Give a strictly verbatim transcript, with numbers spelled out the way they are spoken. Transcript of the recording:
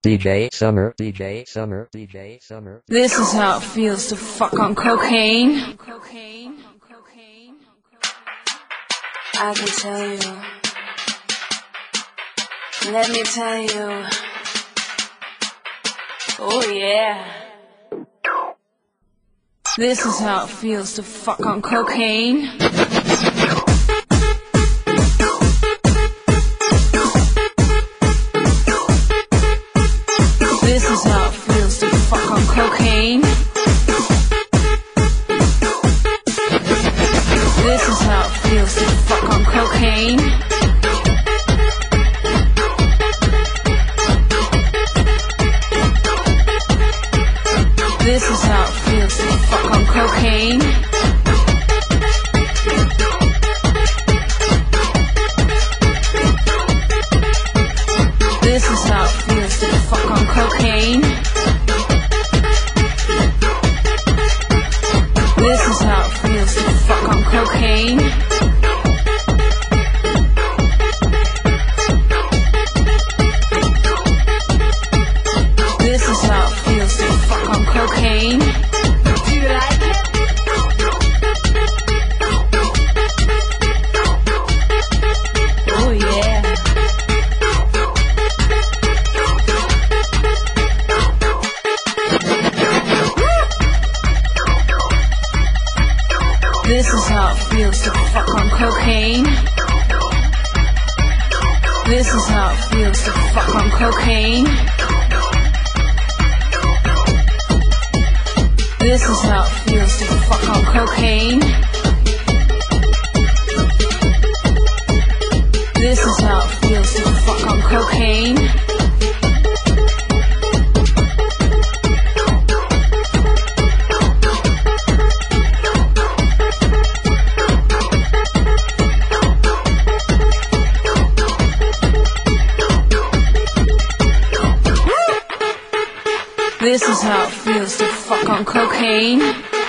D J Summer, D J Summer, D J Summer. This is how it feels to fuck on cocaine. I can tell you. Let me tell you. Oh yeah. This is how it feels to fuck on cocaine. This is how it feels to fuck on cocaine. This is how it feels to fuck on cocaine. This is how it feels to fuck on cocaine. This is how it feels to fuck on cocaine. This is how it feels to fuck on cocaine. This is how it feels to fuck on cocaine. Do you like it? Oh yeah. This is how it feels to fuck on cocaine. This is how it feels to fuck on cocaine. This is how it feels to fuck on cocaine. This is how it feels to fuck on cocaine. This is how it feels to fuck on cocaine.